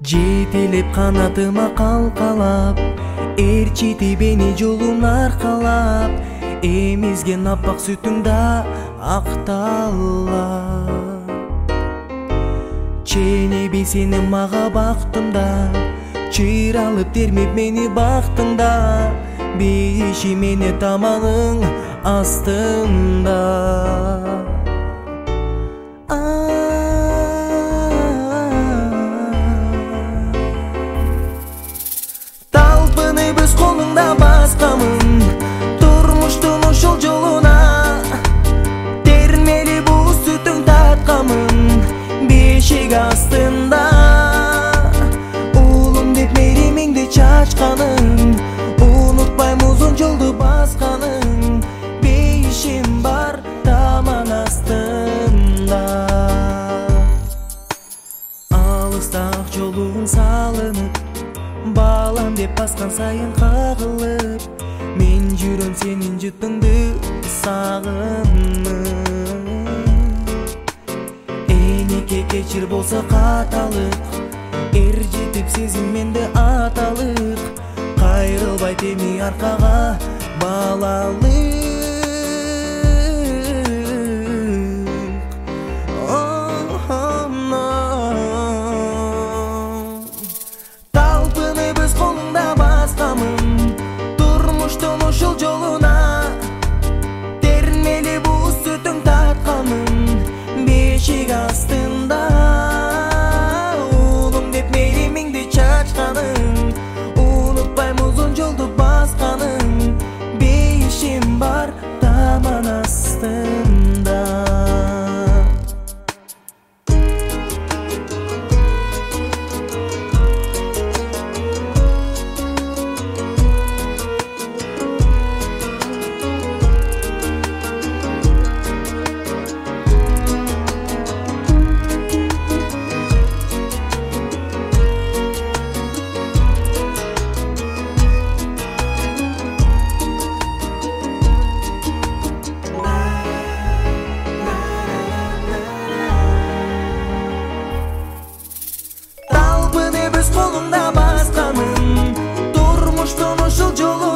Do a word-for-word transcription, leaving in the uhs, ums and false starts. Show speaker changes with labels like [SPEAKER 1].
[SPEAKER 1] Жетелеп канатыма калкалап, ээрчити бени жолуна аркалап, эмизген аппак сүтүңда акталап. Ченеби сени мага бактымда, чыйралып термеп мени бактыңда, бейиши мени таманың астында. Талпынып өз колуңда баскамын, турмуштун ушул жолуна, термели бул сүтүң таткамын бешик астында. Уулум деп меримиңди чачканың, унутпайм узун жолду басканың, бейишим бар таман астында. Алыста ак жолуң салынып, балам деп баскан сайын кагылып, мен жүрөм сенин жытыңды сагынып. Энике кечир болсо каталык, эр жетип сезим менде аталык, кайрылбай теми аркага балалык. Ушул жолуна, термели бул сүтүң таткамын бешик астында. Уулум деп меримиңди чачканың, унутпайм узун жолду басканың, бейишим бар таман астында. Колумда баскамын, турмуштун ушул жолу